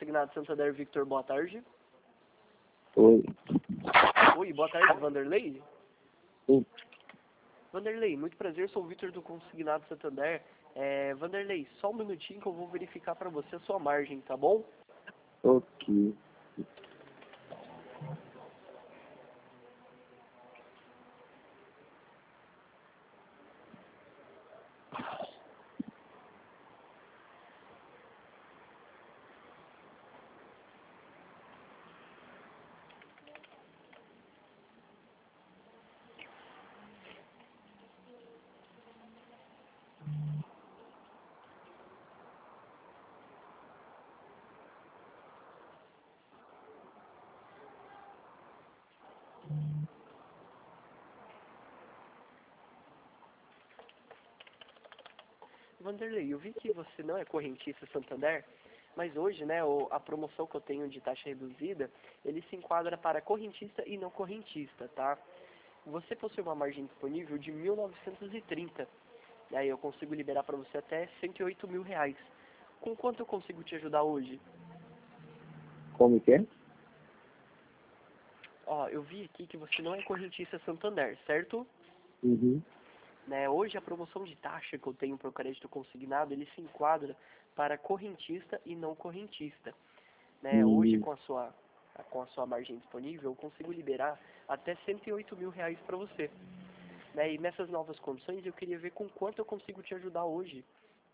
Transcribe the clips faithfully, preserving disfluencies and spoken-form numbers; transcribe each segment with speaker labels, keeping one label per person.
Speaker 1: Consignado Santander, Victor, boa tarde.
Speaker 2: Oi.
Speaker 1: Oi, boa tarde, Vanderlei.
Speaker 2: Sim.
Speaker 1: Vanderlei, muito prazer, sou o Victor do Consignado Santander. É, Vanderlei, só um minutinho que eu vou verificar para você a sua margem, tá bom?
Speaker 2: Ok.
Speaker 1: Vanderlei, eu vi que você não é correntista Santander, mas hoje, né, o- a promoção que eu tenho de taxa reduzida, ele se enquadra para correntista e não correntista, tá? Você possui uma margem disponível de mil novecentos e trinta, e aí eu consigo liberar para você até cento e oito mil reais. Com quanto eu consigo te ajudar hoje?
Speaker 2: Como que é?
Speaker 1: Ó, eu vi aqui que você não é correntista Santander, certo?
Speaker 2: Uhum.
Speaker 1: Né, hoje a promoção de taxa que eu tenho para o crédito consignado, ele se enquadra para correntista e não correntista. Né, hoje
Speaker 2: Uhum.
Speaker 1: com a sua com a sua margem disponível, eu consigo liberar até cento e oito mil reais para você. Né, e nessas novas condições eu queria ver com quanto eu consigo te ajudar hoje.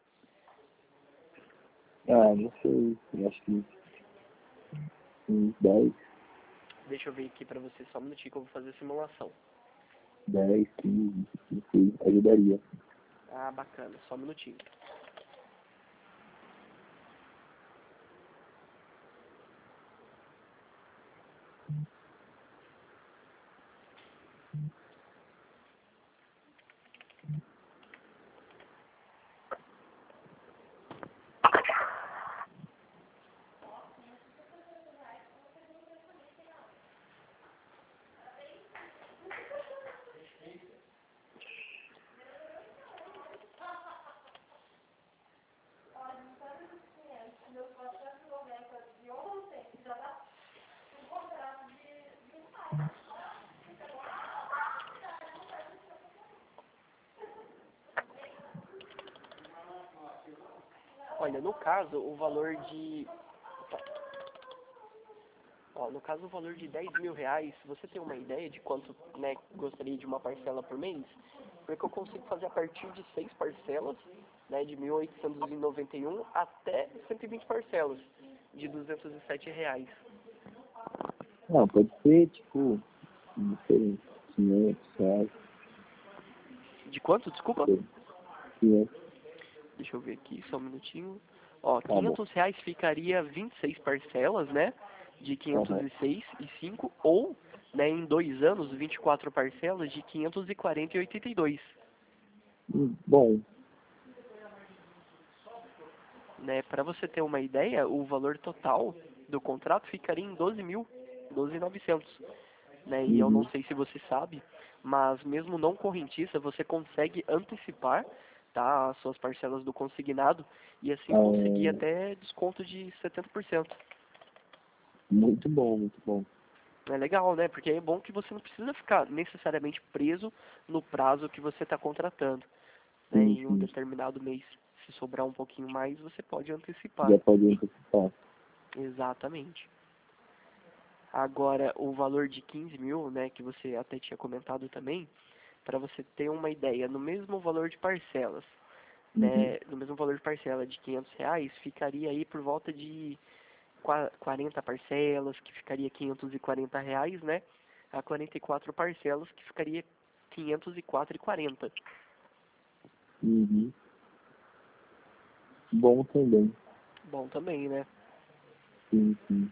Speaker 2: Ah, não sei. Eu acho que uns dez,
Speaker 1: Deixa eu ver aqui para você só um minutinho que eu vou fazer a simulação.
Speaker 2: dez, quinze, não sei. Ajudaria.
Speaker 1: Ah, bacana, só um minutinho. Olha, no caso, o valor de Ó, no caso, o valor de dez mil reais, você tem uma ideia de quanto, né, gostaria de uma parcela por mês? Porque eu consigo fazer a partir de seis parcelas, né, de mil oitocentos e noventa e um até cento e vinte parcelas, de duzentos e sete reais.
Speaker 2: Não, pode ser, tipo, não sei, quinhentos reais.
Speaker 1: De quanto, desculpa?
Speaker 2: quinhentos.
Speaker 1: Deixa eu ver aqui, só um minutinho. Ó,
Speaker 2: Tá bom.
Speaker 1: quinhentos reais ficaria vinte e seis parcelas, né, de quinhentos
Speaker 2: Aham.
Speaker 1: e seis e cinco, ou, né, em dois anos, vinte e quatro parcelas de quinhentos e quarenta e oitenta e dois.
Speaker 2: Hum, Bom,
Speaker 1: Né, para você ter uma ideia, o valor total do contrato ficaria em doze mil, doze mil e novecentos, né? E eu não
Speaker 2: uhum.
Speaker 1: sei se você sabe, mas mesmo não correntista, você consegue antecipar, tá, as suas parcelas do consignado e assim conseguir
Speaker 2: Ah,
Speaker 1: até desconto de setenta por cento.
Speaker 2: muito bom, muito bom.
Speaker 1: É legal, né? Porque é bom que você não precisa ficar necessariamente preso no prazo que você está contratando, né?
Speaker 2: Sim,
Speaker 1: Em um
Speaker 2: sim.
Speaker 1: determinado mês. Se sobrar um pouquinho mais, você pode antecipar.
Speaker 2: Já pode antecipar.
Speaker 1: Exatamente. Agora, o valor de quinze mil, né, que você até tinha comentado também, para você ter uma ideia, no mesmo valor de parcelas,
Speaker 2: Uhum.
Speaker 1: né, no mesmo valor de parcela de quinhentos reais, ficaria aí por volta de qua- quarenta parcelas, que ficaria quinhentos e quarenta reais, né, a quarenta e quatro parcelas, que ficaria quinhentos e quatro e quarenta.
Speaker 2: Uhum. Bom também.
Speaker 1: Bom também, né?
Speaker 2: Sim, sim.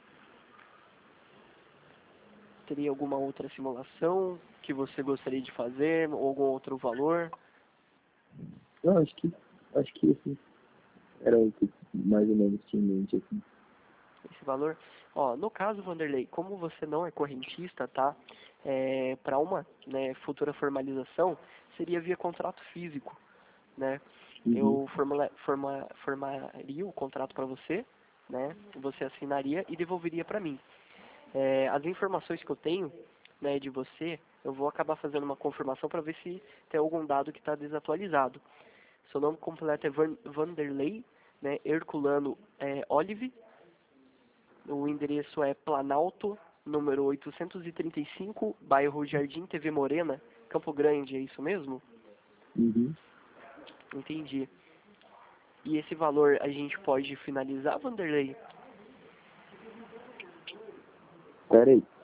Speaker 1: Teria alguma outra simulação que você gostaria de fazer, ou algum outro valor?
Speaker 2: Não, acho que, acho que assim, era o que mais ou menos tinha em mente, assim.
Speaker 1: Esse valor. Ó, no caso, Vanderlei, como você não é correntista, tá? É, para uma, né, futura formalização, seria via contrato físico, né?
Speaker 2: Uhum.
Speaker 1: Eu formula, forma, formaria o contrato para você, né? Você assinaria e devolveria para mim. É, as informações que eu tenho, né, de você, eu vou acabar fazendo uma confirmação para ver se tem algum dado que está desatualizado. Seu nome completo é Van, Vanderlei, né, Herculano é, Olive. O endereço é Planalto, número oitocentos e trinta e cinco, bairro Jardim T V Morena, Campo Grande, é isso mesmo?
Speaker 2: Uhum.
Speaker 1: Entendi. E esse valor a gente pode finalizar, Vanderlei?
Speaker 2: Pera aí.